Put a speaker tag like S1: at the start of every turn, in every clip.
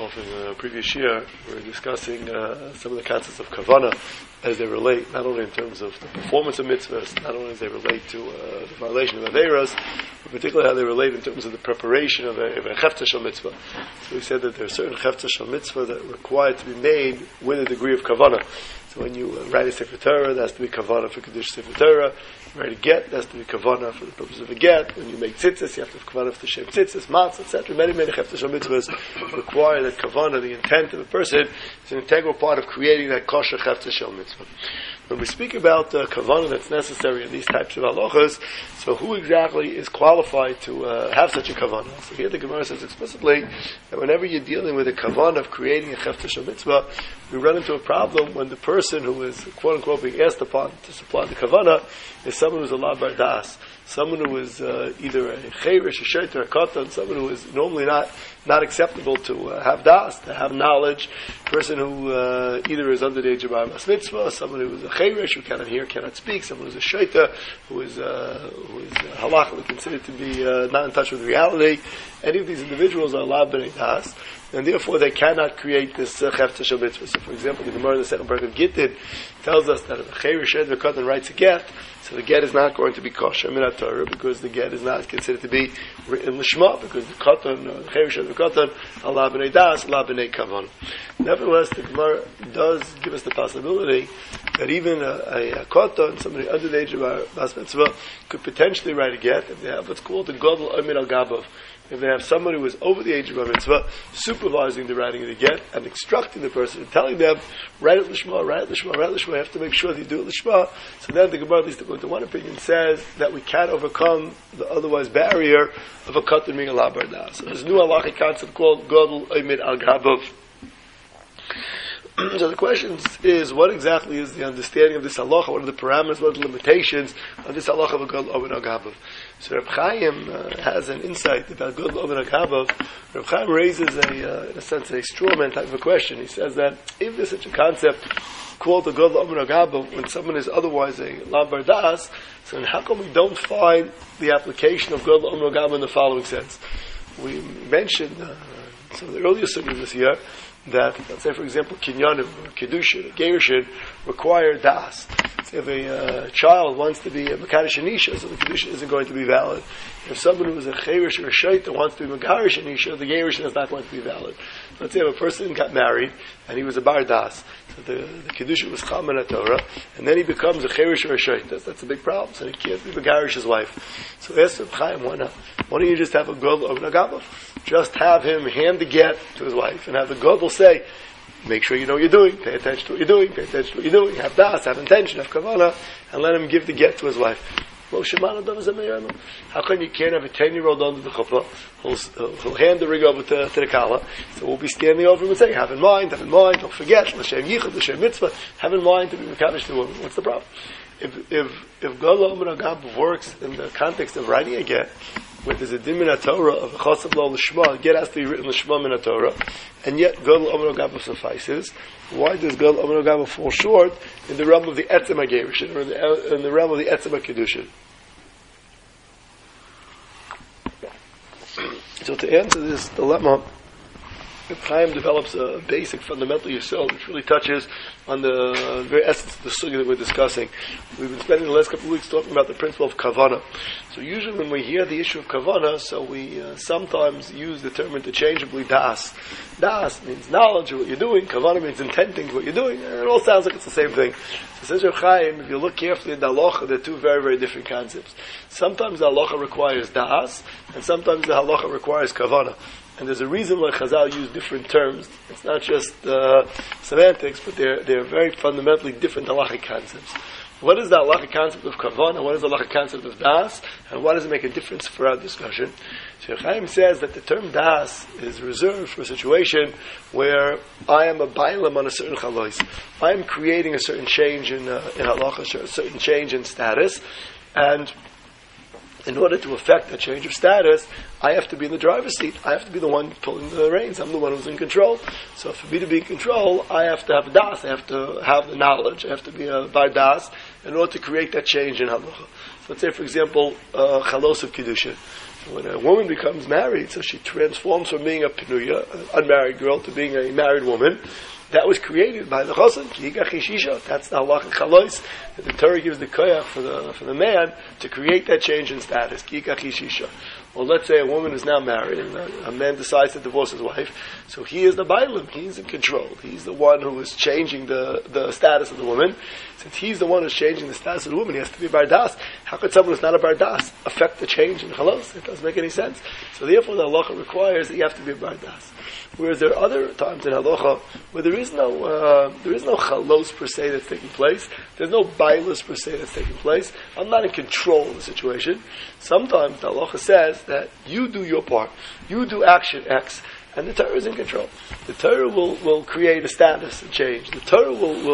S1: In the previous year, we were discussing some of the concepts of kavanah as they relate, not only in terms of the performance of mitzvahs, not only as they relate to the violation of aveiros, but particularly how they relate in terms of the preparation of a chefta shel mitzvah. So we said that there are certain chefta shel mitzvah that are required to be made with a degree of kavanah. So when you write a Sefer Torah, there has to be kavanah for Kiddush Sefer Torah. You write a get, there has to be kavanah for the purpose of a get. When you make tzitzis, you have to have kavanah for the shem tzitzis, matzah, etc. Many chefta shel mitzvahs require that kavanah, the intent of a person, is an integral part of creating that kosher chefta shel mitzvah. When we speak about kavanah that's necessary in these types of halachas, so who exactly is qualified to have such a kavanah? So here the Gemara says explicitly that whenever you're dealing with a kavanah of creating a chefta shel mitzvah, we run into a problem when the person who is quote-unquote being asked upon to supply the kavanah is someone who's a la bar das, someone who is either a chayrish, a shait, or a katan, someone who is normally not acceptable to have das, to have knowledge, a person who either is under the age of bar mitzvah, someone who is a chayrish, who cannot hear, cannot speak, someone who is a shaita, who is halachically considered to be not in touch with reality. Any of these individuals are la b'nei das, and therefore they cannot create this chefta shel mitzvah. So, for example, the Gemara in the second part of Gittin tells us that if a chayrish or a katan writes a get, so the get is not going to be kosher min Torah because the get is not considered to be written lishma, because the katan, the chayrish or the katan, are la b'nei das, la b'nei kavan. Nevertheless, the Gemara does give us the possibility that even a katan, somebody under the age of a bas mitzvah, could potentially write a get if they have what's called the gadol omer al gabav. If they have somebody who is over the age of a mitzvah supervising the writing of the get and instructing the person and telling them, write it lishma, write it lishma, write it lishma, you have to make sure that you do it lishma. So then the Gemara, at least according to one opinion, says that we can't overcome the otherwise barrier of a katan being a la bar das. So there's a new halachic concept called gadol omer al gabav. So the question is, what exactly is the understanding of this halacha? What are the parameters? What are the limitations of this halacha of a gadol omer al gabav? So Reb Chaim has an insight about gadol omer al gabav. Reb Chaim raises in a sense, a straw man type of a question. He says that if there's such a concept called a gadol omer al gabav, when someone is otherwise a la bar das, so then how come we don't find the application of gadol omer al gabav in the following sense? We mentioned some of the earlier sugyas this year that, let's say, for example, kinyanim, or kiddushin, or gerushin, require das. So if a child wants to be a mekadosh anisha, so the kiddushin isn't going to be valid. If someone who is a chayrish or a shaita wants to be megarish anisha, the gerushin is not going to be valid. Let's say if a person got married and he was a bar das, so the kiddushin was cham in Torah, and then he becomes a chayrish or a shaita. That's a big problem. So he can't be megarish his wife. So ask Reb Chaim, why not? Why don't you just have a gadol omer al gabav? Just have him hand the get to his wife and have the gadol say, make sure you know what you're doing, pay attention to what you're doing, pay attention to what you're doing, have das, have intention, have kavanah, and let him give the get to his wife. How come you can't have a 10-year-old under the chuppah? He'll hand the ring over to the kala, so we'll be standing over him and saying, have in mind, don't forget, l'shem yichud, l'shem mitzvah, have in mind to be mekadosh the woman. What's the problem? If gadol omer al gabav works in the context of writing a get, where there's a din min Torah of a chasav lo l'shma, get has to be written l'shma min Torah, and yet gadol omer al gabav suffices. Why does gadol omer al gabav fall short in the realm of the etzem hagerushin, or in the realm of the etzem hakiddushin? So to answer this dilemma, Reb Chaim develops a basic fundamental yesod which really touches on the very essence of the sugya that we're discussing. We've been spending the last couple of weeks talking about the principle of kavanah. So usually when we hear the issue of kavanah, so we sometimes use the term interchangeably das. Das means knowledge of what you're doing, kavanah means intending what you're doing, and it all sounds like it's the same thing. So says Reb Chaim, if you look carefully at the halacha, they're two very, very different concepts. Sometimes the halacha requires das, and sometimes the halacha requires kavanah. And there's a reason why Chazal use different terms. It's not just semantics, but they're very fundamentally different halachic concepts. What is the halachic concept of kavanah? What is the halachic concept of das? And why does it make a difference for our discussion? So Chaim says that the term das is reserved for a situation where I am a bailam on a certain chalois. I am creating a certain change in halacha, a certain change in status, and in order to affect that change of status, I have to be in the driver's seat. I have to be the one pulling the reins. I'm the one who's in control. So for me to be in control, I have to have das. I have to have the knowledge. I have to be a bar das in order to create that change in halacha. So let's say, for example, chalos of kiddushin. So when a woman becomes married, so she transforms from being a penuya, an unmarried girl, to being a married woman. That was created by the chassan. That's the halacha chalos. The Torah gives the koyach for the man to create that change in status. Well, let's say a woman is now married and a man decides to divorce his wife. So he is the bailim. He's in control. He's the one who is changing the status of the woman. Since he's the one who's changing the status of the woman, he has to be bardas. How could someone who's not a bardas affect the change in chalos? It doesn't make any sense. So therefore the halacha requires that you have to be a bardas. Whereas there are other times in halacha where there is no chalos per se that's taking place. There's no bailas per se that's taking place. I'm not in control of the situation. Sometimes the halacha says that you do your part. You do action X, and the Torah is in control. The Torah will create a status and change. The Torah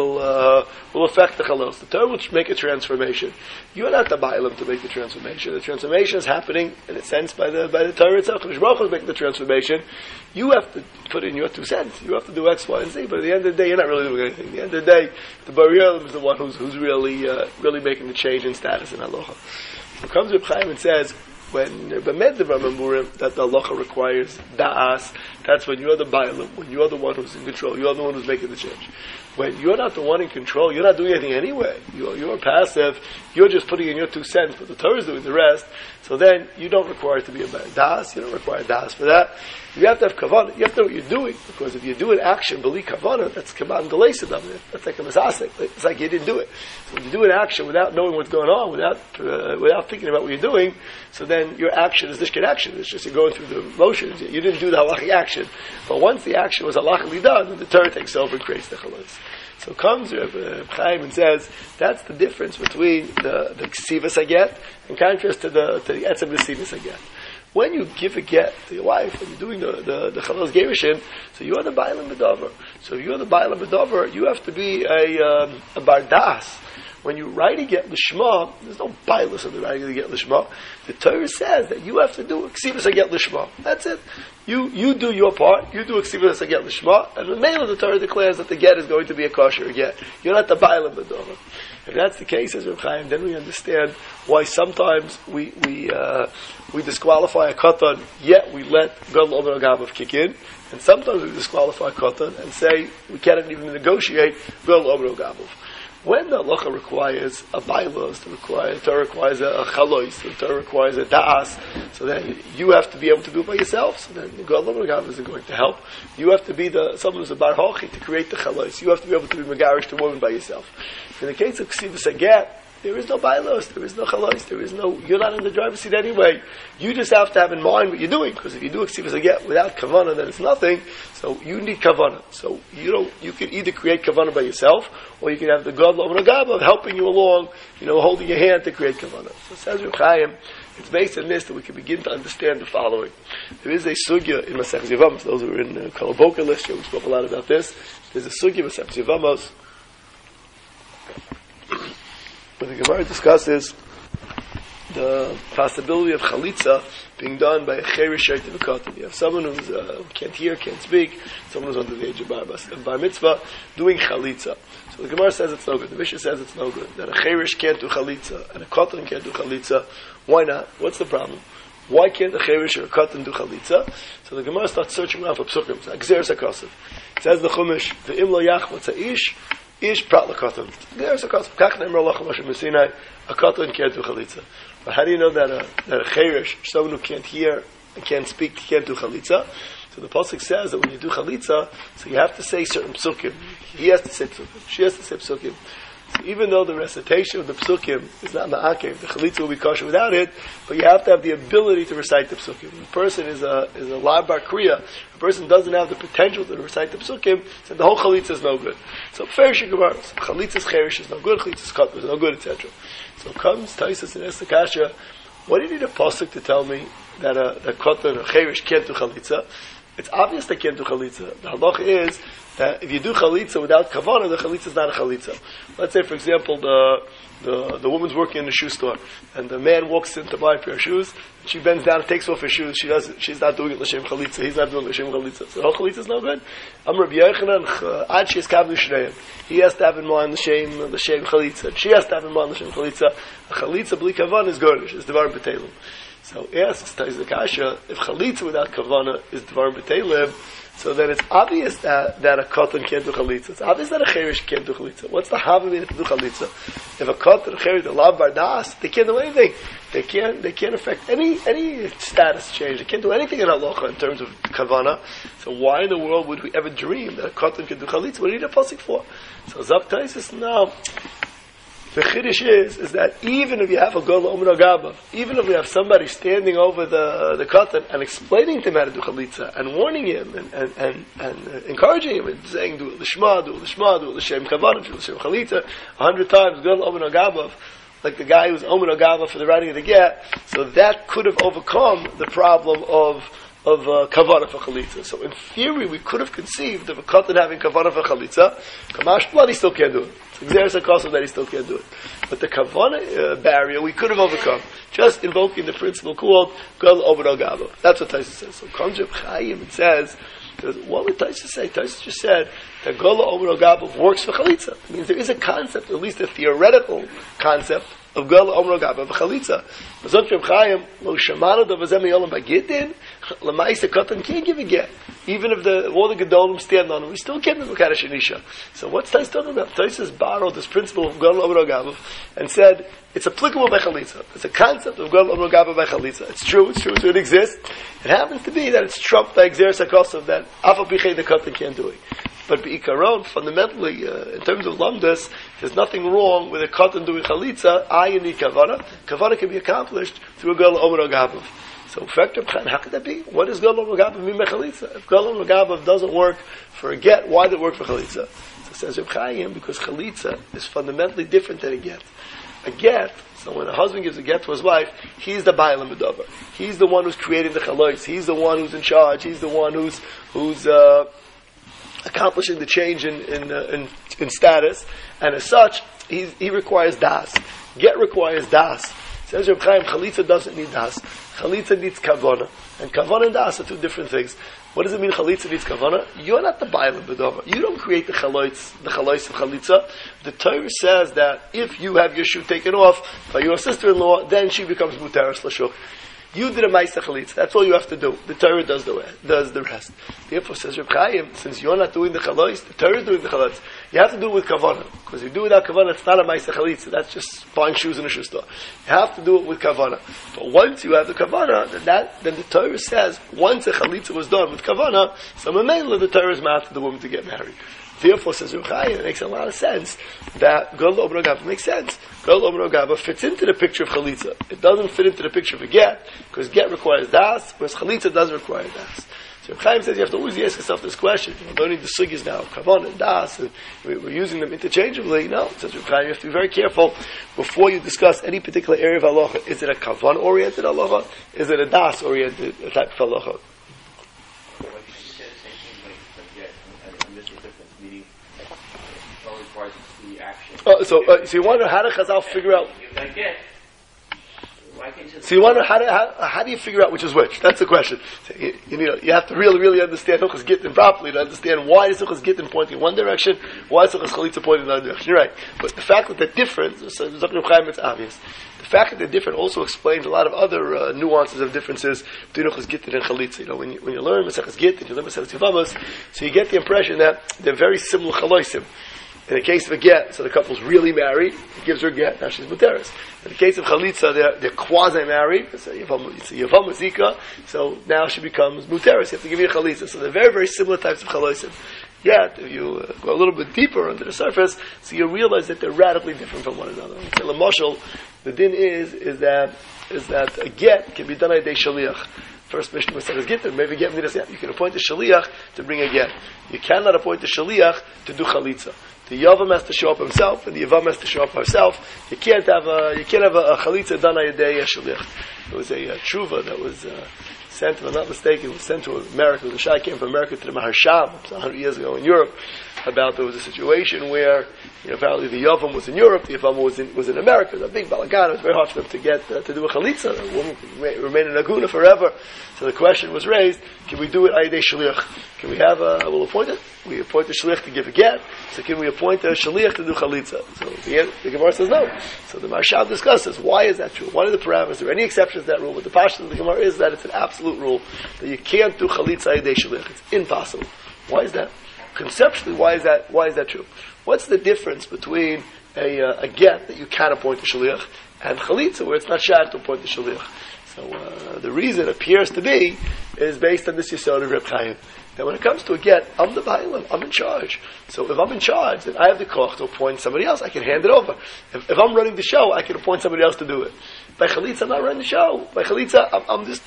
S1: will affect the chalos. The Torah will make a transformation. You are not the bailam to make the transformation. The transformation is happening in a sense by the Torah itself. Kadosh Baruch Hu is making the transformation. You have to put in your 2 cents. You have to do X, Y, and Z. But at the end of the day, you're not really doing anything. At the end of the day, the Bari Olam is the one who's really making the change in status in halacha. So comes Reb Chaim and says, when that the halacha requires da'as, that's when you're the bailam, when you're the one who's in control, you're the one who's making the change. When you're not the one in control, you're not doing anything anyway. You're passive, you're just putting in your 2 cents, but the Torah is doing the rest. So then you don't require it to be a das, you don't require das for that. You have to have kavanah, you have to know what you're doing, because if you do an action, beli kavanah, that's kavan galesidam, that's like a masasek, it's like you didn't do it. So when you do an action without knowing what's going on, without thinking about what you're doing, so then your action is nishkin action, it's just you're going through the motions, you didn't do the halachic action. But once the action was halachically done, then the Torah takes over and creates the chalos. So comes Reb Chaim and says that's the difference between the ksivas aget in contrast to the etzem ksivas aget. When you give a get to your wife, when you're doing the chalos gerushin, so you are the bailam b'dover. So if you're the bailam b'dover, you have to be a bardas. When you write a get l'shma, there's no bailus of the writing of the get l'shma. The Torah says that you have to do ksivas aget l'shma. That's it. You do your part. You do ksivas aget l'shma, and the mail of the Torah declares that the get is going to be a kosher get. You're not the bailam b'dover. If that's the case, as Reb Chaim, then we understand why sometimes we disqualify a katan, yet we let Gadol Omer Agabav kick in, and sometimes we disqualify a katan and say we can't even negotiate Gadol Omer Agabav. When the halacha requires a bailos, the Torah requires a chalois, the Torah requires a da'as, so then you have to be able to do it by yourself, so then Gadol Omer Agabav isn't going to help. You have to be someone who's a bar hochi to create the chalois. You have to be able to be megarish to a woman by yourself. In the case of ksivas aget, there is no bailos, there is no chalois, you're not in the driver's seat anyway. You just have to have in mind what you're doing, because if you do a ksivas aget without kavanah, then it's nothing. So you need kavanah. So you can either create kavanah by yourself, or you can have the Gadol Omer Agabav helping you along, holding your hand to create kavanah. So says Reb Chaim, it's based on this that we can begin to understand the following. There is a sugya in Masech Yevamos. Those who are in Kalaboka list, we spoke a lot about this. There's a sugya in Masech Yevamos where the Gemara discusses the possibility of chalitza being done by a cherish shayt of a katan. You have someone who can't hear, can't speak, someone who's under the age of bar mitzvah, doing chalitza. So the Gemara says it's no good. The Mishnah says it's no good. That a cherish can't do chalitza and a katan can't do chalitza. Why not? What's the problem? Why can't a cherish or a katan do chalitza? So the Gemara starts searching around for psukim. It's like Gzeres HaKosav. It says the Chumash, Ve'im lo yachmatz ha'ish, ish prat l'katan. Gzeres HaKosav. Kach ne'emar lachem Moshe Messinai, a katan can't do chalitza. But how do you know that a cherish, someone who can't hear and can't speak, can't do chalitza? So the pasuk says that when you do chalitza, so you have to say certain psukim. He has to say psukim. She has to say psukim. So even though the recitation of the psukim is not ma'akev, the chalitza will be kosher without it, but you have to have the ability to recite the psukim. If a person is a lav bar kriya, a person doesn't have the potential to recite the psukim, so the whole chalitza is no good. So fair shikabar, chalitza's cherish is no good, chalitza's katan is no good, etc. So comes Taisus and asks Kasha, what do you need a pasuk to tell me that a katan or cherish can't do chalitza? it's obvious they can't do chalitza. The halacha is that if you do chalitza without kavanah, the chalitza is not a chalitza. Let's say, for example, the woman's working in the shoe store, and the man walks in to buy a pair of shoes. She bends down and takes off her shoes. She's not doing it l'shem chalitza. He's not doing it l'shem chalitza. So the whole chalitza is no good. Rabbi Yochanan, ad she's kavlu shneim. He has to have in mind l'shem chalitza. She has to have in mind l'shem chalitza. A chalitza b'li kavanah is garnish. It's devar b'telim. So asks Tais the Kasha, if chalitza without kavanah is devar b'telim, so then it's obvious that a katan can't do chalitza. It's obvious that a cherish can't do chalitza. What's the havamina to do chalitza? If a katan and a cherish, they love bardas, they can't do anything. They can't affect any status change. They can't do anything in halacha in terms of kavana. So why in the world would we ever dream that a katan can do chalitza? What do you need a pasuk for? So Zak Taisus, no. The chiddush is that even if you have a gola omer agaba, even if we have somebody standing over the katan and explaining to him how to do chalitza and warning him and encouraging him and saying do it l'shma, do it l'shma, do it l'shem kavanah, do it l'shem chalitza 100 times gola omer agaba, like the guy who's omer agaba for the writing of the get, so that could have overcome the problem of kavanah for chalitza. So in theory, we could have conceived of a katan having kavanah for chalitza. Kamash blood, he still can't do it. There's a cause of that he still can't do it. But the kavanah barrier we could have overcome just invoking the principle called gal over al gava. That's what Taisus says. So comes Reb Chaim and says, what would Taisus say? Taisus just said that gal over al gava works for chalitza. It means there is a concept, at least a theoretical concept, of gal omer gaba v'chalitza. Mazot Reb Chaim lo shamanu davazem yolam bagidin lemaisa katan can't give a get. Even if all the gedolim stand on him, we still can't do Mekadosh Anisha. So what's Tais talking about? Tais borrowed this principle of gal omer gaba and said it's applicable by chalitza. It's a concept of gal omer gaba by chalitza. It's true, so it exists. It happens to be that it's trumped by exeris hakosov that afal pichei the katan can't do it. But Be'ikaron, fundamentally, in terms of lamdas, there's nothing wrong with a katan doing chalitza. I need kavana. Kavana can be accomplished through a gal omer agabav. So, how could that be? What does gal omer agabav mean by chalitza? If gal omer agabav doesn't work for a get, why does it work for chalitza? So says Reb Chaim, because chalitza is fundamentally different than a get. A get, so when a husband gives a get to his wife, he's the bailam b'davar. He's the one who's creating the chalois. He's the one who's in charge. He's the one who's accomplishing the change in status, and as such, he requires das. Get requires das. Says Reb Chaim, chalitza doesn't need das. Chalitza needs kavana, and kavana and das are two different things. What does it mean chalitza needs kavana? You're not the bailam b'davar. You don't create the chalois of chalitza. The Torah says that if you have your shoe taken off by your sister-in-law, then she becomes muteres l'shuk. You did a ma'aseh chalitza. That's all you have to do. The Torah does the rest. Therefore, says Reb Chaim, since you're not doing the chalois, the Torah is doing the chalitza. You have to do it with kavanah, because if you do it without kavanah, it's not a ma'aseh chalitza. That's just buying shoes in a shoe store. You have to do it with kavanah. But once you have the kavanah, then the Torah says once a chalitza was done with kavanah, so mainly the Torah is mad for the woman to get married. Therefore, says Reb Chaim, it makes a lot of sense that gal omer agava makes sense. Gal omer agava fits into the picture of chalitza. It doesn't fit into the picture of a get, because get requires das, whereas chalitza doesn't require das. So Reb Chaim says you have to always ask yourself this question. We're learning the sugis now, kavan and das, and we're using them interchangeably. No, it says Reb Chaim, you have to be very careful before you discuss any particular area of halacha. Is it a kavan-oriented halacha? Is it a das-oriented type of halacha? So you wonder how do Chazal figure out? So you wonder how do you figure out which is which? That's the question. So you have to really understand Hilchos Gittin properly to understand why is Hilchos Gittin pointing in one direction, why is Hilchos Chalitza pointing in another direction. You're right, but the fact that they're different, so it's obvious. The fact that they're different also explains a lot of other nuances of differences between Hilchos Gittin and Chalitza. When you learn Maseches Gittin, you learn Maseches Yevamos, so you get the impression that they're very similar chaloisim. In the case of a get, so the couple's really married, he gives her a get, now she's muteres. In the case of chalitza, they're quasi-married, it's a yavam zika, so now she becomes muteres, you have to give you a chalitza. So they're very, very similar types of chalitza. Yet, if you go a little bit deeper under the surface, so you realize that they're radically different from one another. So the mashal, the din is that a get can be done by a shaliach. First Mishnah says Gittin, maybe get midas. You can appoint a shaliach to bring a get. You cannot appoint a shaliach to do chalitza. The yavam has to show up himself, and the yavam has to show up herself. You can't have a chalitza done by a shaliach. There was a tshuva that was sent, if I'm not mistaken, was sent to America. The Shai came from America to the Maharsham 100 years ago in Europe. About there was a situation where, apparently the Yavam was in Europe, the Yavam was in America. It was a big balagan. It was very hard for them to get to do a chalitza. A woman could remain in Aguna forever. So the question was raised: can we do it ayidei shliach? Can we have we'll appoint it? We appoint a shliach to give a get. So can we appoint a shliach to do chalitza? So the Gemara says no. So the Maharshal discusses why is that true? What are the parameters? Are there any exceptions to that rule? But the pashtus of the Gemara is that it's an absolute rule that you can't do chalitza ayidei shliach. It's impossible. Why is that? Conceptually, why is that true? What's the difference between a get that you can appoint a shliach and chalitza where it's not shad to appoint a shliach? So the reason appears to be is based on this yesod of Reb Chaim. That when it comes to a get, I'm the bailam, I'm in charge. So if I'm in charge, then I have the koch to appoint somebody else. I can hand it over. If I'm running the show, I can appoint somebody else to do it. By chalitza, I'm not running the show. By chalitza, I'm just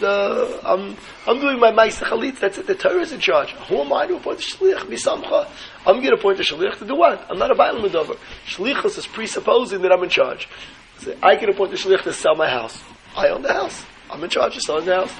S1: I'm doing my ma'aseh chalitza. That's it. The Torah is in charge. Who am I to appoint a shliach? Misamcha. I'm going to appoint a shliach to do what? I'm not a bailam medover. Shlichus is presupposing that I'm in charge. So I can appoint a shliach to sell my house. I own the house. I'm in charge of selling the house.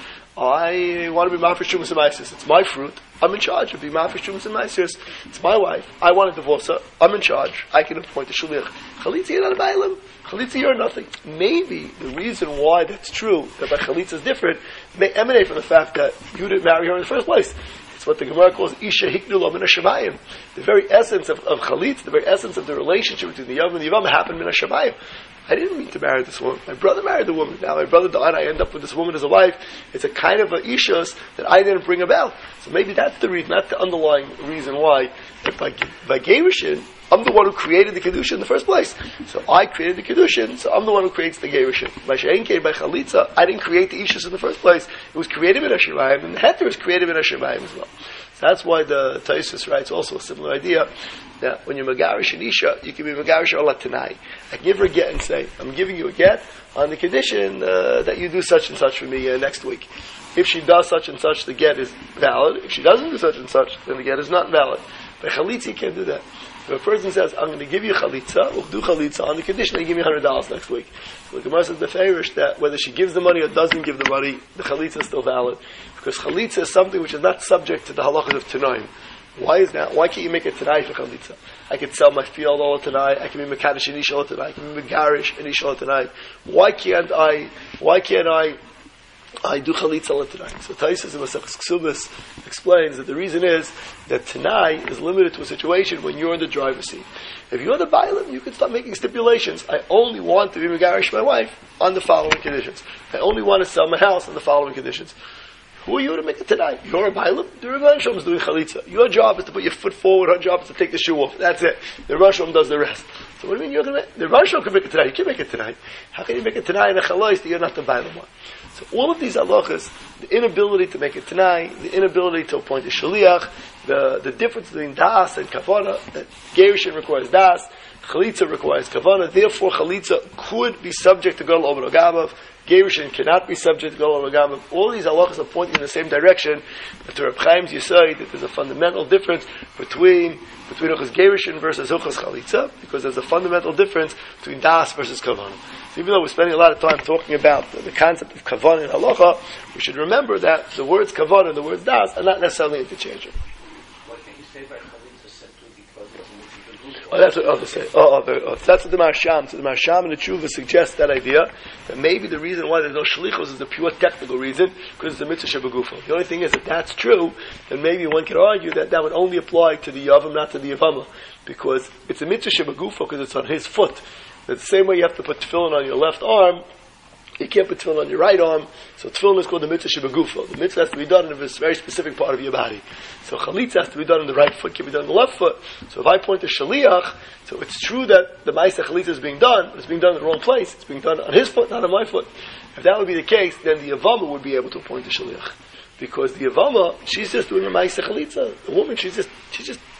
S1: I want to be ma'afish shumas and ma'asis. It's my fruit. I'm in charge of being ma'afish shumas and ma'asis. It's my wife. I want to divorce her. I'm in charge. I can appoint a shliach. Chalitza, you're not a bailam. Chalitza, you're nothing. Maybe the reason why that's true, that by chalitza is different, may emanate from the fact that you didn't marry her in the first place. It's what the Gemara calls Isha Hiknu Lo Min HaShamayim. The very essence of chalitza, the very essence of the relationship between the Yavam and the Yavam happened Min HaShamayim. I didn't mean to marry this woman. My brother married the woman. Now my brother died, I end up with this woman as a wife. It's a kind of a ishus that I didn't bring about. So maybe that's the reason, that's the underlying reason why. If by Gerushin, I'm the one who created the Kedushin in the first place. So I created the Kedushin, so I'm the one who creates the Gerushin. By She'enke, by Chalitza, I didn't create the ishus in the first place. It was created in HaShemayim, and the Heter is created in HaShemayim as well. So that's why the Taisus writes also a similar idea. That when you're Megarish and Isha, you can be Megarish Ola Tanai. I can give her a get and say, I'm giving you a get on the condition that you do such and such for me next week. If she does such and such, the get is valid. If she doesn't do such and such, then the get is not valid. By Chalitza, you can't do that. If a person says, I'm going to give you Chalitza, we'll do Chalitza on the condition that you give me $100 next week. So the Gemara says the Feirish that whether she gives the money or doesn't give the money, the Chalitza is still valid. Because Chalitza is something which is not subject to the halachas of Tanaim. Why is that? Why can't you make it tonight for chalitza? I could sell my field all tonight. I can be mekadosh and isha all tonight. I can be megarish and isha all tonight. Why can't I do chalitza all tonight? So Taisus in Masechus Ksubis explains that the reason is that tonight is limited to a situation when you're in the driver's seat. If you're the bailam, you can start making stipulations. I only want to be megarish my wife on the following conditions. I only want to sell my house on the following conditions. Who are you to make it tonight? You're a bailam. The Rebbe Shalom is doing chalitza. Your job is to put your foot forward. Her job is to take the shoe off. That's it. The Rebbe Shalom does the rest. So what do you mean you're going to? The Rebbe Shalom can make it tonight. You can't make it tonight. How can you make it tonight in a chalais that you're not the bailam one? So all of these halachas, the inability to make it tonight, the inability to appoint a shaliach, the difference between das and kavana, that gerushin requires das, chalitza requires kavana. Therefore, chalitza could be subject to gadol over agabav. Gerushin cannot be subject to gadol over agabav. All these halachas are pointing in the same direction. But to Reb Chaim's Yesod, that there's a fundamental difference between Hilchos Gerushin versus Hilchos Chalitza, because there's a fundamental difference between das versus kavanah. So even though we're spending a lot of time talking about the concept of kavanah in halacha, we should remember that the words kavanah and the words das are not necessarily interchangeable.
S2: What can you say about Chalitza simply because it's
S1: Oh, that's what others say. That's what the Marsham. So the Marsham and the Tshuva suggests that idea that maybe the reason why there's no shlichus is the pure technical reason because it's a mitzvah shebagufo. The only thing is, if that's true, then maybe one could argue that that would only apply to the yavam, not to the yavama, because it's a mitzvah shebagufo because it's on his foot. It's the same way you have to put tefillin on your left arm. You can't put tefillin on your right arm, so tefillin is called the mitzvah shebagufo. The mitzvah has to be done in a very specific part of your body. So chalitza has to be done in the right foot, can be done in the left foot. So if I point to shaliach, so it's true that the ma'aseh chalitza is being done, but it's being done in the wrong place. It's being done on his foot, not on my foot. If that would be the case, then the yavama would be able to appoint the shaliach. Because the yavama, she's just doing the ma'aseh chalitza. The woman, she's just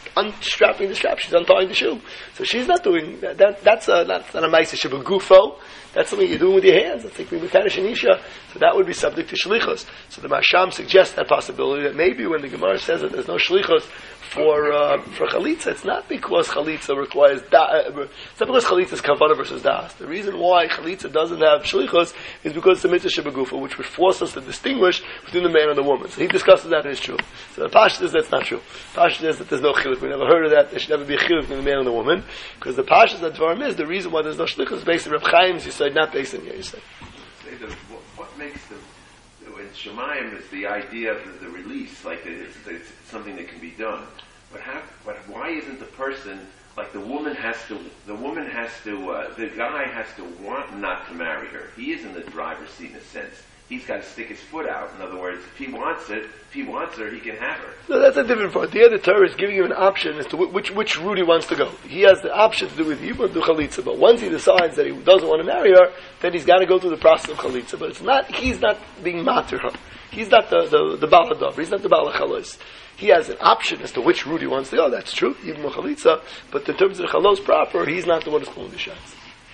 S1: unstrapping the strap, she's untying the shoe. So she's not doing that. That's not a ma'aseh shebegufo. That's something you're doing with your hands. That's like being Mekadosh and Isha. So that would be subject to shlichus. So the Masham suggests that possibility that maybe when the Gemara says that there's no shlichus for chalitza, it's not because chalitza requires it's not because chalitza is kavana versus das. The reason why chalitza doesn't have shlichus is because it's a mitzvah shebegufa, which would force us to distinguish between the man and the woman. So he discusses that in his truth. So the Pasha says that's not true. Pasha says that there's no chiluk. We never heard of that. There should never be a chiluk between the man and the woman, because the Pasha that Dvarim is the reason why there's no shlichus is based on Reb Chaim's Yisod, not based on your Yisod.
S3: What makes them? In Shemayim is the idea of the release, like it's something that can be done. But why isn't the person like the woman has to? The guy has to want not to marry her. He is in the driver's seat in a sense. He's got to stick his foot out. In other words, if he wants her, he can have her.
S1: No, that's a different part. The other Torah is giving him an option as to which route he wants to go. He has the option to do with Yibur, do Chalitza, but once he decides that he doesn't want to marry her, then he's got to go through the process of Chalitza. But he's not being matir her. He's not the Baal Hadav. He's not the Baal Chalos. He has an option as to which route he wants to go. That's true, even with Chalitza. But in terms of the Chalos proper, he's not the one who's calling the shots.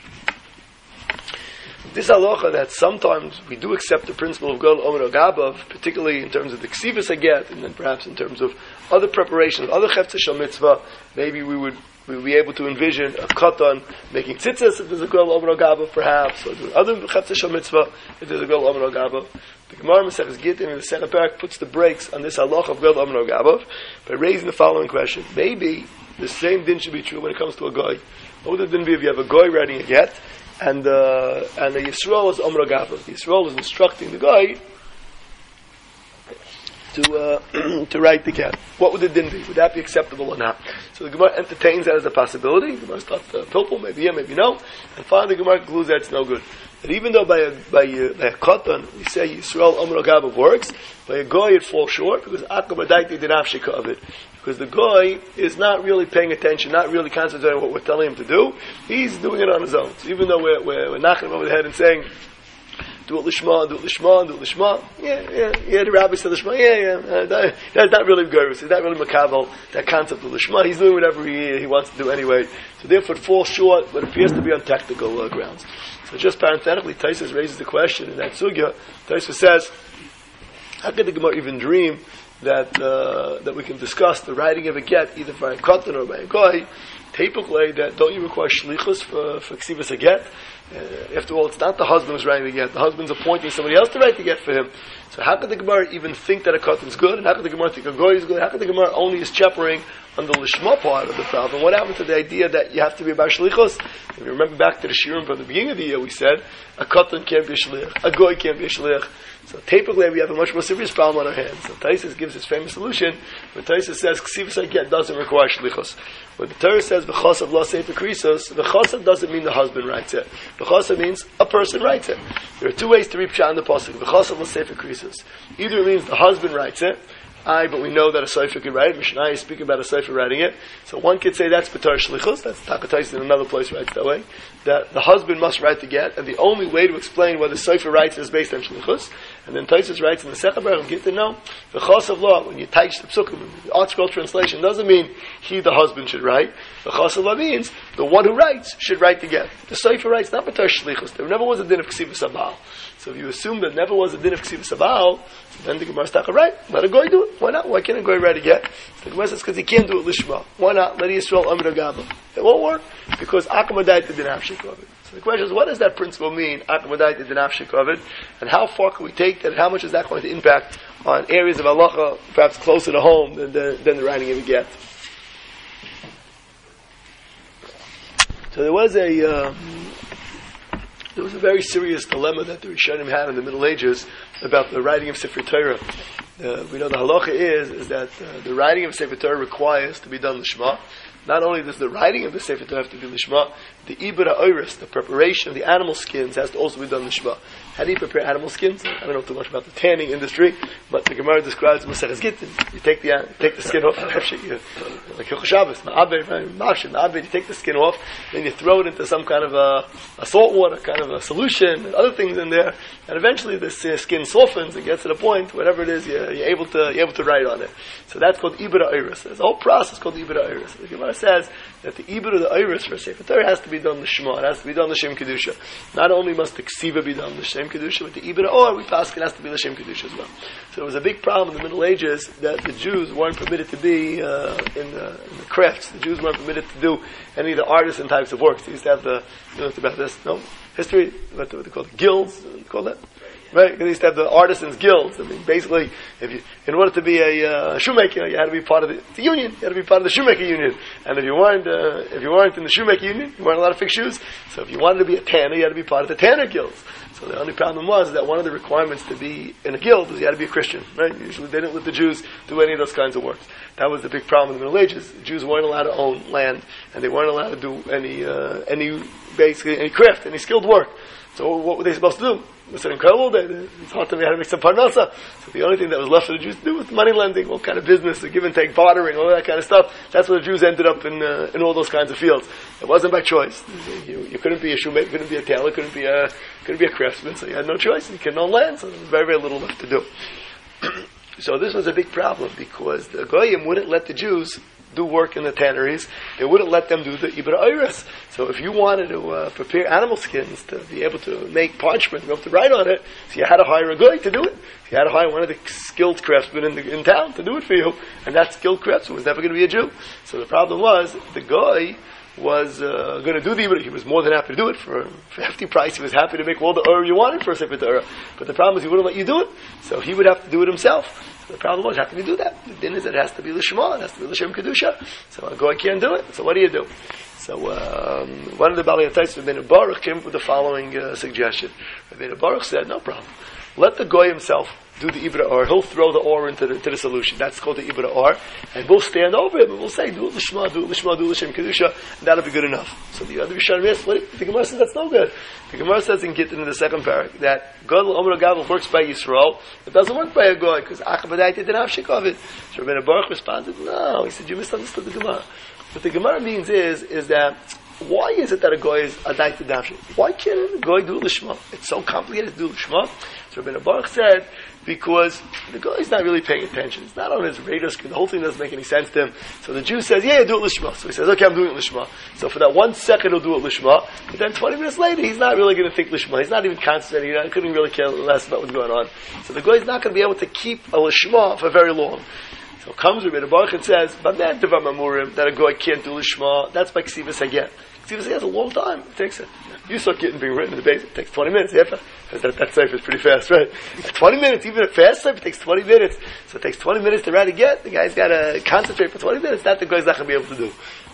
S1: This halacha that sometimes we do accept the principle of Gol Omer Gabav, particularly in terms of the Ksivas Haget, and then perhaps in terms of other preparations, other Cheftzah Shal Mitzvah, maybe we would be able to envision a katan making tzitzis if there's a Gol Omer Gabav, perhaps, or doing other Cheftzah Shal Mitzvah if there's a Gol Omer Gabav. The Gemara Maseches Gittin in the second parak puts the brakes on this halacha of Gol Omer Gabav by raising the following question: maybe the same din should be true when it comes to a goy. What would the din be if you have a goy writing a get? And the Yisrael was Omra Gava. The Yisrael was instructing the guy to write the get. What would the din be? Would that be acceptable or not? So the Gemara entertains that as a possibility. The Gemara starts pilpul, maybe yeah, maybe no. And finally the Gemara concludes that it's no good. That even though by a katan we say Yisrael Omra Gava works, by a goy it falls short because Akabadaiti did not shika of it. Because the guy is not really paying attention, not really concentrating on what we're telling him to do. He's doing it on his own. So even though we're knocking him over the head and saying, do it lishma, do it lishma, do it lishma. Yeah, the rabbi said lishma, that's not really gurus. He's not really makabel, that concept of lishma. He's doing whatever he wants to do anyway. So therefore it falls short, but it appears to be on technical grounds. So just parenthetically, Taisus raises the question in that sugya. Taisus says, how could the Gemara even dream that we can discuss the writing of a get either by a katan or by a goy? Typically, that don't you require shlichus for ksivas a get? After all, it's not the husband who's writing the get. The husband's appointing somebody else to write the get for him. So how could the Gemara even think that a katan is good? And how could the Gemara think a goy is good? How could the Gemara only is cheppering on the lishma part of the problem? What happened to the idea that you have to be about shlichus? If you remember back to the shiurim from the beginning of the year, we said a katan can't be a shlich, a goy can't be a shlich. So typically we have a much more serious problem on our hands. So Taisus gives his famous solution, where Taisus says ksivas haget doesn't require shlichus. When the Torah says v'chosav la sefer krisos, v'chosav doesn't mean the husband writes it. V'chosav means a person writes it. There are two ways to read pshat in the pasuk. V'chosav la sefer krisos. Either it means the husband writes it, but we know that a sefer can write it. Mishnah is speaking about a sefer writing it. So one could say that's b'tar shlichus. That's Takatais in another place writes that way. That the husband must write the get, and the only way to explain whether sefer writes is based on shlichus. And then Taisus writes in the Second Baruch Gittin, no, the chos of law, when you touch the psukim, the ArtScroll translation doesn't mean he, the husband, should write. The chos of law means the one who writes should write the get. The sefer writes not b'tar shlichus. There never was a din of ksivas abal. So if you assume that never was a din of ksivas abal, then the Gemara staka right. Let a goy do it. Why not? Why can't a goy write a get? So the Gemara says because he can't do it lishma. Why not? Let Yisrael Amr Gaba. It won't work because Akamadait didn't have shikavit. So the question is, what does that principle mean? Akamadait didn't have shikavit, and how far can we take that? And how much is that going to impact on areas of halacha, perhaps closer to home than the writing of a get? So there was a very serious dilemma that the Rishonim had in the Middle Ages about the writing of Sefer Torah. We know the halacha is that the writing of Sefer Torah requires to be done lishma. Not only does the writing of the Sefer Torah have to be lishma, the ibra oiris, the preparation of the animal skins, has to also be done lishma. How do you prepare animal skins? I don't know too much about the tanning industry, but the Gemara describes Maseches Gittin. You take the skin off, like Hilchos Shabbos, you take the skin off, then you throw it into some kind of a salt water, kind of a solution, and other things in there, and eventually the skin softens and gets to the point, whatever it is, you're able to write on it. So that's called ibra oiris. There's a whole process called ibra oiris. The Gemara says that the ibra of the oiris for Sefer Torah has to be done l'shma. It has to be done l'shem kedusha. Not only must the ksiva be done l'shem kedusha, but the ibra or we pass it has to be l'shem kedusha as well. So there was a big problem in the Middle Ages that the Jews weren't permitted to be in the crafts. The Jews weren't permitted to do any of the artisan types of works. They used to have about this history, what they call the guilds. What do you call that? Right? Because they used to have the artisans' guilds. I mean, basically, in order to be a shoemaker, you had to be part of the union. You had to be part of the shoemaker union. And if you weren't in the shoemaker union, you weren't allowed to fix shoes. So if you wanted to be a tanner, you had to be part of the tanner guilds. So the only problem was that one of the requirements to be in a guild was you had to be a Christian. Right? Usually they didn't let the Jews do any of those kinds of works. That was the big problem in the Middle Ages. The Jews weren't allowed to own land, and they weren't allowed to do any craft, any skilled work. So what were they supposed to do? It was an incredible day. It's hard to me how to make some parnasa. So the only thing that was left for the Jews to do was money lending, all kind of business, the give and take, bartering, all that kind of stuff. That's where the Jews ended up in all those kinds of fields. It wasn't by choice. You couldn't be a shoemaker, couldn't be a tailor, couldn't be a craftsman. So you had no choice. You couldn't own land. So there was very, very little left to do. So this was a big problem because the Goyim wouldn't let the Jews do work in the tanneries. They wouldn't let them do the ibra oiris. So if you wanted to prepare animal skins to be able to make parchment, to be able to write on it, so you had to hire a guy to do it. You had to hire one of the skilled craftsmen in town to do it for you. And that skilled craftsman was never going to be a Jew. So the problem was, the guy was going to do the ibra. He was more than happy to do it for a hefty price. He was happy to make all the you wanted for a Sefer Torah. But the problem is he wouldn't let you do it. So he would have to do it himself. The problem was, how can you do that? The din is that it has to be l'shma, it has to be l'shem kedusha. So a goy can't do it. So what do you do? So one of the Balei Atayis, Rabbeinu Baruch, came up with the following suggestion. Rabbeinu Baruch said, no problem. Let the goy himself do the ibra or. He'll throw the or into the solution. That's called the ibra or. And we'll stand over him and we'll say, do it l'shma, do it l'shma, do it l'shem kedusha, and that'll be good enough. So the other Rishonim asked, the Gemara says that's no good. The Gemara says in Gittin in the second parak that Gadol Omer Gadol works by Yisrael. It doesn't work by a goy because Achabadai didn't have shikavit. So Rabbeinu Baruch responded, no. He said, you misunderstood the Gemara. What the Gemara means is that why is it that a goy is adai to dafshik? Why can't a goy do l'shma? It's so complicated to do l'shma. So Rabbeinu Baruch said, because the guy is not really paying attention. It's not on his radar screen. The whole thing doesn't make any sense to him. So the Jew says, yeah, do it lishma. So he says, okay, I'm doing it lishma. So for that 1 second he'll do it lishma. But then 20 minutes later, he's not really going to think lishma. He's not even concentrating. He couldn't really care less about what's going on. So the guy is not going to be able to keep a lishma for very long. So comes Rabbeinu Baruch and says, but that devar mamurim, that a guy can't do lishma, that's by ksivas again. Ksivas again is a long time. It takes it. You saw Gittin being written in the base. It takes 20 minutes. Yeah, that cipher is pretty fast, right? 20 minutes, even a fast cipher takes 20 minutes. So it takes 20 minutes to write again. The guy's got to concentrate for 20 minutes. That the guy's not going to be able to do.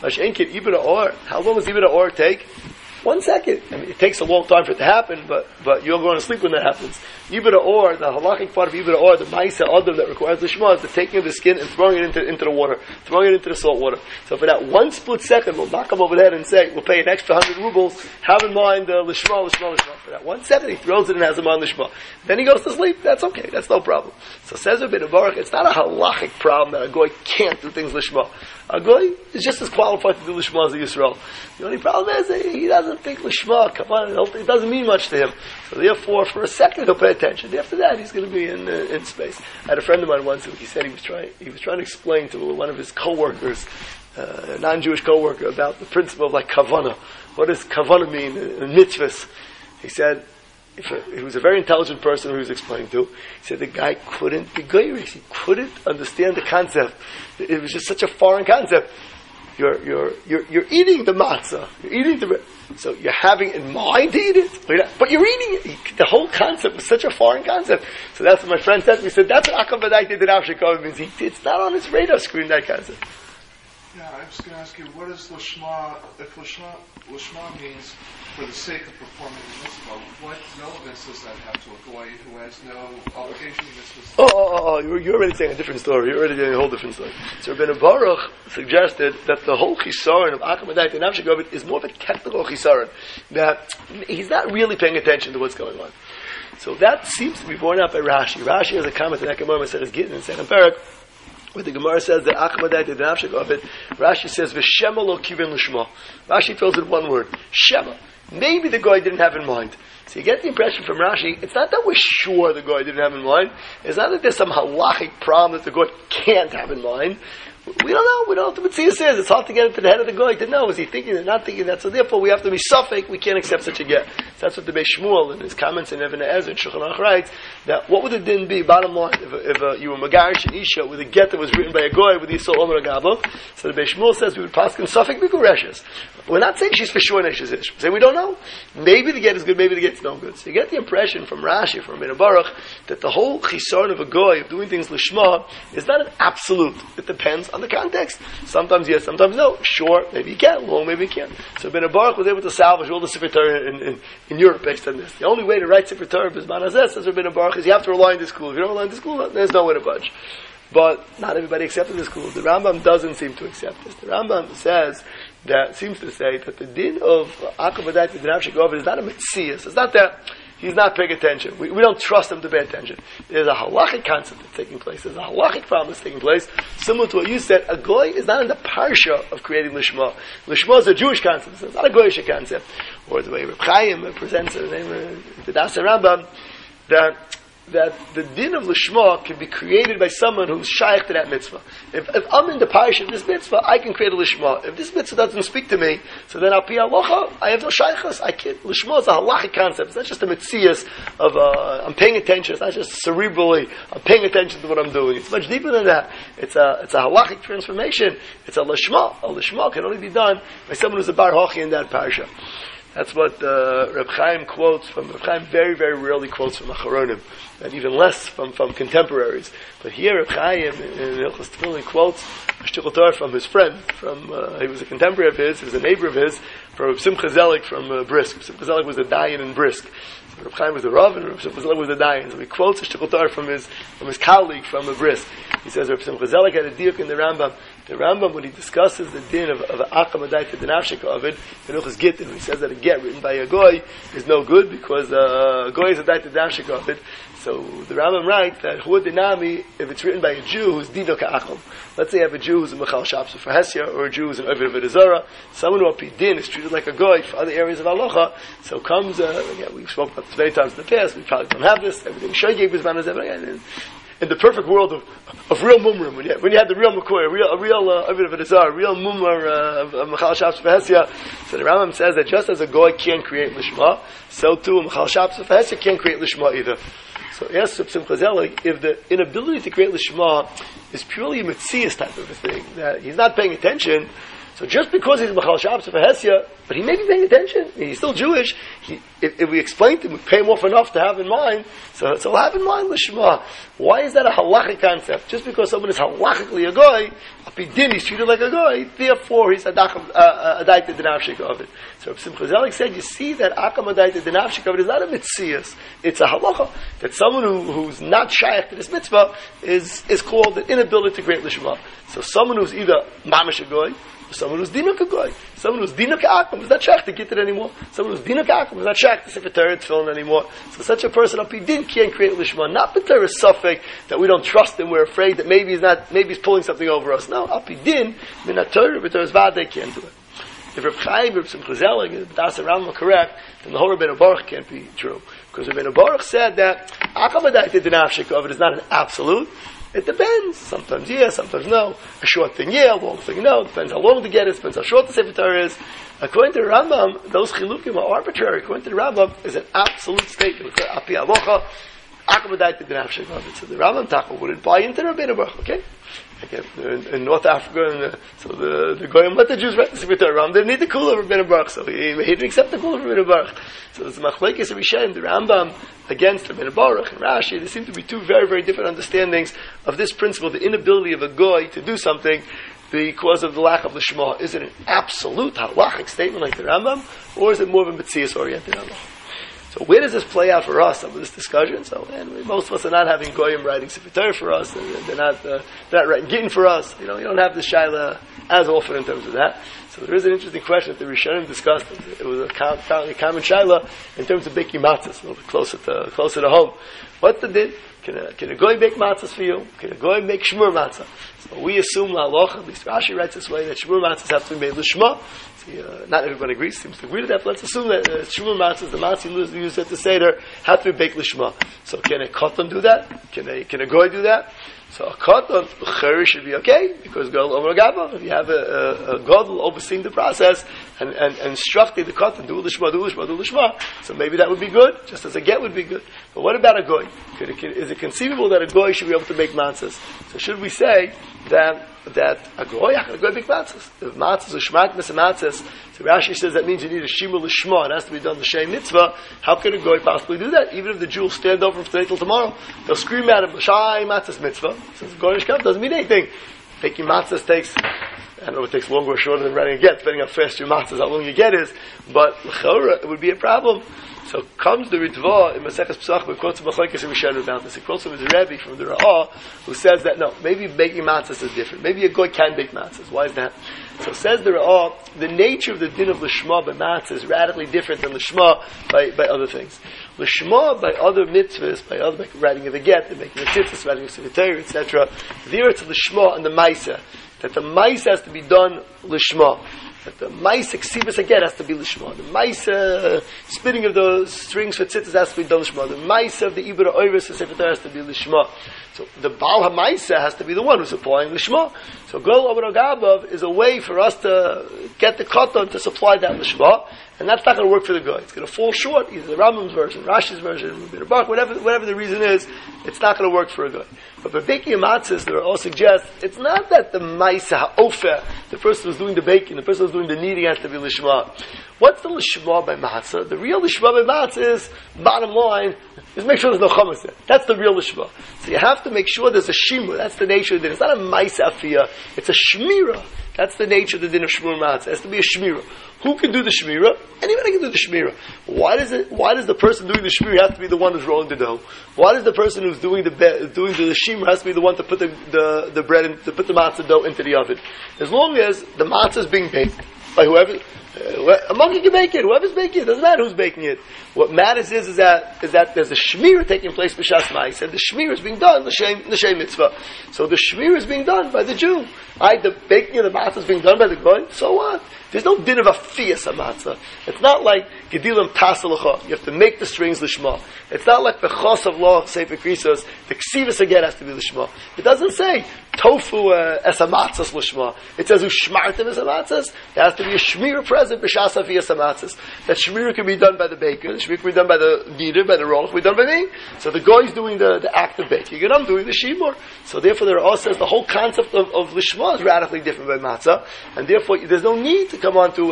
S1: How long does ibra or take? 1 second. I mean, it takes a long time for it to happen, but you're going to sleep when that happens. Ibra or, the halachic part of ibra or, the ma'isa adam that requires the shema, is the taking of the skin and throwing it into the water, throwing it into the salt water. So for that 1 split second, we'll knock him over the head and say, we'll pay an extra 100 rubles, have in mind l'shma. For that 1 second, he throws it and has in mind l'shma. Then he goes to sleep. That's okay. That's no problem. So says Rabbeinu Baruch, it's not a halachic problem that a goy can't do things l'shma. A goy is just as qualified to do l'shma as a Yisrael. The only problem is that he doesn't think l'shma, come on, it doesn't mean much to him. So therefore, for a second, he'll pay attention. After that, he's going to be in space. I had a friend of mine once who he said he was trying to explain to one of his coworkers, a non-Jewish coworker, about the principle of like kavanah. What does kavanah mean in mitzvahs? He said, he was a very intelligent person who he was explaining to. He said the guy couldn't be goyrish. He couldn't understand the concept. It was just such a foreign concept. You're eating the matzah. You're eating the bread. So you're having in mind to eat it, but you're eating it. The whole concept was such a foreign concept. So that's what my friend said to me. He said, that's what Akavadai did in Avshikov means. It's not on his radar screen, that concept.
S4: Yeah, I was going to ask you, what is Lishma, if Lishma means for the sake of performing the mitzvah, no mitzvahs that have to a goy who has no obligation to mitzvahs.
S1: You're already saying a different story. You're already doing a whole different story. So Rabbeinu Baruch suggested that the whole chisaron of Aqam Adayit and Nafshik Ovid is more of a technical chisaron, that he's not really paying attention to what's going on. So that seems to be borne out by Rashi. Rashi has a comment in Ekamar Maseres Gittin in second parak, where the Gemara says that Aqam Adayit and Nafshik Ovid, Rashi says V'shema lo kivin l'shma. Rashi fills in one word, Shema. Maybe the guy didn't have in mind. So you get the impression from Rashi, it's not that we're sure the guy didn't have in mind. It's not that there's some halachic problem that the guy can't have in mind. We don't know. We don't know what the Mitzvah says. It's hard to get into the head of the guy to know. Is he thinking or not thinking that? So therefore we have to be suffix. We can't accept such a get. So that's what the Beis Shmuel in his comments in Even Ezer and Shulchan Aruch writes, that what would the din be, bottom line, if you were Megarish and Isha with a get that was written by a guy with Yisrael Omer Agabo. So the Beis Shmuel says we would pass in suffix Bikureshes. We're not saying she's for sure Neshes Ish. We're saying we don't know. Maybe the get is good, maybe the get's no good. So you get the impression from Rashi, from Rabbeinu Baruch, that the whole chisaron of a goy, of doing things lishma, is not an absolute. It depends on the context. Sometimes yes, sometimes no. Sure, maybe you can. Long, maybe you can. So Rabbeinu Baruch was able to salvage all the Sefer Torah in Europe based on this. The only way to write Sefer Torah B'zman Hazeh, says Rabbeinu Baruch, is you have to rely on the school. If you don't rely on the school, there's no way to budge. But not everybody accepted the school. The Rambam doesn't seem to accept this. The Rambam seems to say that the din of Aqam Adayit and Nafshik Ovid is not a mitzias. It's not that he's not paying attention. We don't trust him to pay attention. There's a halachic concept that's taking place. There's a halachic problem that's taking place. Similar to what you said, a goy is not in the parsha of creating lishma. Lishma is a Jewish concept. It's not a goyish concept. Or the way Reb Chaim presents it in the Das Rambam, that the din of lishma can be created by someone who's shaykh to that mitzvah. If I'm in the parish of this mitzvah, I can create a lishma. If this mitzvah doesn't speak to me, so then al pi halacha, I have no shaykhus. I can't. Lishma is a halachic concept. It's not just a mitzias of I'm paying attention. It's not just cerebrally I'm paying attention to what I'm doing. It's much deeper than that. It's a halachic transformation. It's a lishma. A lishma can only be done by someone who's a bar hochi in that parsha. That's what Reb Chaim quotes from. Reb Chaim very, very rarely quotes from Acharonim, and even less from contemporaries. But here Reb Chaim in Hilchos Tefillin quotes a shtickle Torah from his friend. He was a contemporary of his, he was a neighbor of his, from Simcha Zelig from Brisk. Simcha Zelig was a dayan in Brisk. So Reb Chaim was the Rav, and Reb Simcha Zelig was a dayan. So he quotes a shtickle Torah from his colleague from Brisk. He says Reb Simcha Zelig had a diuk in the Rambam. The Rambam, when he discusses the din of Aqam Adayit and Nafshik Ovid, in Hilchos Gittin, he says that a get written by a goy is no good because a goy is Adayit and Nafshik Ovid. So the Rambam writes that Hu Dinami, if it's written by a Jew who's Dino Ka'acham. Let's say you have a Jew who's a Mechal Shapsa for Hesya, or a Jew who's an Ovid of Edazara, someone who Din is treated like a goy for other areas of Halacha. So comes, we've spoken about this many times in the past, we probably don't have this, everything Shai gave his man is everything. In the perfect world of real mumrim, when you had the real McCoy, a real Ovid of Edazar, a real mumar of Mechal Shabbos V'Hesya, so the Rambam says that just as a goy can't create lishma, so too a Mechal Shabbos V'Hesya can't create lishma either. So yes, Simcha Zelig, if the inability to create lishma is purely a mitzias type of a thing, that he's not paying attention, so just because he's Mechal Shabbos V'Hesya, but he may be paying attention, he's still Jewish, if we explain to him, we pay him off enough to have in mind, so he'll have in mind Lishma. Why is that a halachic concept? Just because someone is halachically a goy, Apidin, he's treated like a goy, therefore he's Adayit D'Nafshik Ovid. So Simcha Zelig said, you see that Aqam Adayit D'Nafshik Ovid is not a mitzias, it's a halacha, that someone who's not shaykh to this mitzvah is called an inability to create Lishma. So someone who's either mamish a goy, someone who's dinuk a goy, someone who's dinuk Aqam is not shaykh to get it anymore. Someone who's dinuk Aqam is not shaykh to Sefer Torah Tefillin anymore. So such a person Apidin can't create Lishma. Not B'Torah Safek that we don't trust him, we're afraid that maybe he's pulling something over us. No, Apidin Minat Torah B'Torah Zvadeh can't do it. If Reb Chaim, Reb Simcha Zelig, and Das Rambam are correct, then the whole Rabbeinu Baruch can't be true. Because Rabbeinu Baruch said that Aqam Adayit D'Nafshik Ovid is not an absolute. It depends. Sometimes yes, sometimes no. A short thing yeah, a long thing no. It depends how long to get it, depends how short the Sefer Torah is. According to the Rambam, those chilukim are arbitrary. According to the Rambam, is an absolute statement. Api alocha, Aqam Adayit D'Nafshik Ovid. So the Rambam Taka wouldn't buy into Rabbeinu Baruch, okay? In North Africa, so the Goyim let the Jews write the Sefer Torah. They didn't need the kula of Rabbeinu Baruch, so he didn't accept the kula of Rabbeinu Baruch. So there's Machlekes Rishaim, the Rambam against Rabbeinu Baruch and Rashi. There seem to be two very, very different understandings of this principle, the inability of a goy to do something because of the lack of lishma. Is it an absolute halachic statement like the Rambam, or is it more of a mitzias oriented Rambam? So where does this play out for us? Some of this discussion. So, and most of us are not having goyim writing Sefer Torah for us, and they're not writing Gittin for us. You don't have the shaila as often in terms of that. So there is an interesting question that the Rishonim discussed. It was a common shaila in terms of baking matzahs, a little bit closer to home. What's the din? Can a goy bake matzahs for you? Can a goy make shmur matzah? So we assume la halacha, at least Rashi writes this way, that shmur matzahs have to be made l'shma. Not everyone agrees, seems to agree with that, but let's assume that shmur matzahs, the matzah used at the Seder, have to be baked l'shma. So can a katan do that? Can a goy do that? So a katan, l'cheri should be okay, because gadol omer gaba. If you have a gadol overseeing the process and instructing the katan, do l'shma, so maybe that would be good, just as a get would be good. But what about a goy? Is it conceivable that a goy should be able to make matzahs? So should we say that a goy make matzahs? If matzahs are shmatmas and matzahs, so Rashi says that means you need a shimur l'shma, it has to be done l'shem mitzvah. How can a goy possibly do that? Even if the Jew will stand over him today till tomorrow, they'll scream at him, l'shai matzahs mitzvah. Since goyish come doesn't mean anything. Making matzahs takes, I don't know if it takes longer or shorter than writing a get, depending how fast your matzahs, how long your get is, but l'chora, it would be a problem. So comes the Ritva in Maseches Pesach, we quote some machlokes and Rishonim about this. He quotes him as a Rebbe from the Ra'ah, who says that no, maybe baking matzahs is different. Maybe a goy can bake matzahs. Why is that? So says the Ra'ah, the nature of the din of l'shma by matzah is radically different than l'shma by other things. L'shma by other mitzvahs, by writing of a get, the making of tzitzis, writing of Sefer Torah, etc. There it's l'shma and the maisa, that the maisa has to be done l'shma. That the maisa ksivas again has to be l'shma. The maisa spinning of the strings for tzitzis has to be done l'shma. The maisa of the ibra oiris and Sefer Torah has to be l'shma. So the Baal HaMaisa has to be the one who's supplying l'shma. So Gol Omer Agabav is a way for us to get the katan to supply that l'shma, and that's not going to work for the guy. It's going to fall short, either the Rambam's version, Rashi's version, whatever the reason is, it's not going to work for a guy. But for baking matzahs, there all suggest it's not that the Maisa ha'ofer, the person who's doing the baking, the person who's doing the kneading has to be l'shma. What's the l'shma by matzah? The real l'shma by matzah is, bottom line, is make sure there's no chametz there. That's the real l'shma. So you have to make sure there's a shimur. That's the nature of the din. It's not a maisa afiyah. It's a shmira. That's the nature of the din of shmur matzah. It has to be a shmira. Who can do the shmira? Anybody can do the shmira. Why does the person doing the shmira have to be the one who's rolling the dough? Why does the person who's doing the shmira has to be the one to put the bread in, to put the matzah dough into the oven? As long as the matzah is being baked by whoever. A monkey can bake it. Whoever's baking it, doesn't matter who's baking it. What matters is that there's a shmira taking place b'shas ma'is, and the shmira is being done l'shem mitzvah. So the shmira is being done by the Jew. The baking of the matzah is being done by the goy. So what? There's no din of a fiyas matzah. It's not like gedilim tasalacha. You have to make the strings l'shma. It's not like the chos of law sefer krisos. The ksivas again has to be l'shma. It doesn't say tofu es matzahs l'shma. It says ushmartim es matzahs. There has to be a shmira present b'shas afiyas matzahs. That shmira can be done by the baker. The shmira can be done by the kneader, by the roller. Can be done by me. So the goy is doing the act of baking, and I'm doing the shimur. So therefore, there also says the whole concept of l'shma is radically different by matzah, and therefore there's no need to come on to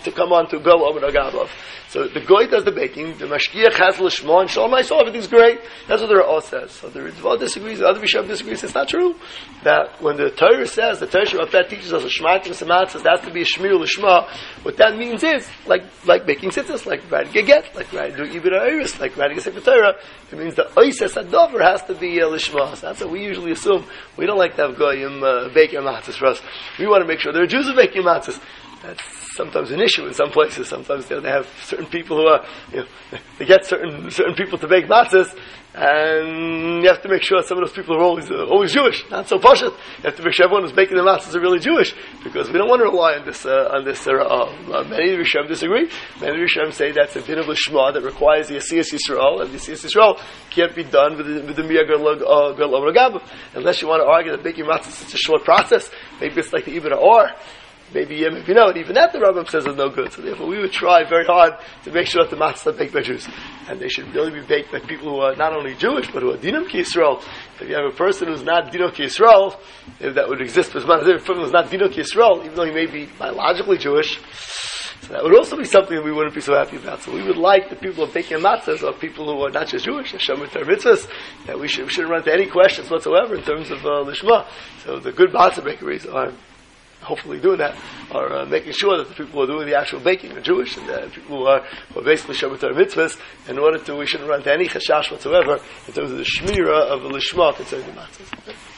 S1: go over the Agabav. So the goy does the baking, the mashkiach has l'shma, and shalom ma'aseh, everything's great. That's what the Ra'ah says. So the Ritva disagrees, the other Rishonim disagrees. It's not true that when the Torah says, the Torah Shabbat teaches us a shmatim sematzah, that has to be a shmir l'shma. What that means is like baking tzitzis, like writing a get, like writing ibra iris, like writing a Sefer Torah. It means the oises adover has to be l'shma. So that's what we usually assume. We don't like to have goyim baking matzahs for us. We want to make sure there are Jews who baking matzahs. That's sometimes an issue in some places. Sometimes they have certain people who are, they get certain people to bake matzahs, and you have to make sure some of those people are always Jewish, not so pashut. You have to make sure everyone who's baking the matzahs are really Jewish, because we don't want to rely on this. Many Rishonim disagree. Many Rishonim say that's a din of l'shma that requires the Asiyas Yisrael, and the Asiyas Yisrael can't be done with the Miyah Gel Omer Agabav, unless you want to argue that baking matzahs is such a short process. Maybe it's like the Ibn Or. Maybe no, and even that the Rambam says is no good. So therefore we would try very hard to make sure that the matzahs are baked by Jews. And they should really be baked by people who are not only Jewish, but who are Dinam Ki Yisrael. If you have a person who's not Dinam Ki Yisrael, if that would exist, but if a person who's not Dinam Ki Yisrael, even though he may be biologically Jewish, so that would also be something that we wouldn't be so happy about. So we would like the people who are baking matzahs are people who are not just Jewish, Hashem with their mitzvahs, that we shouldn't run into any questions whatsoever in terms of Lishma. So the good matzah bakeries are hopefully doing that, are making sure that the people who are doing the actual baking are Jewish, and the people who are basically Shabbat Torah mitzvahs, in order to, we shouldn't run into any chashash whatsoever in terms of the shmira of the lishma concerning the matzahs.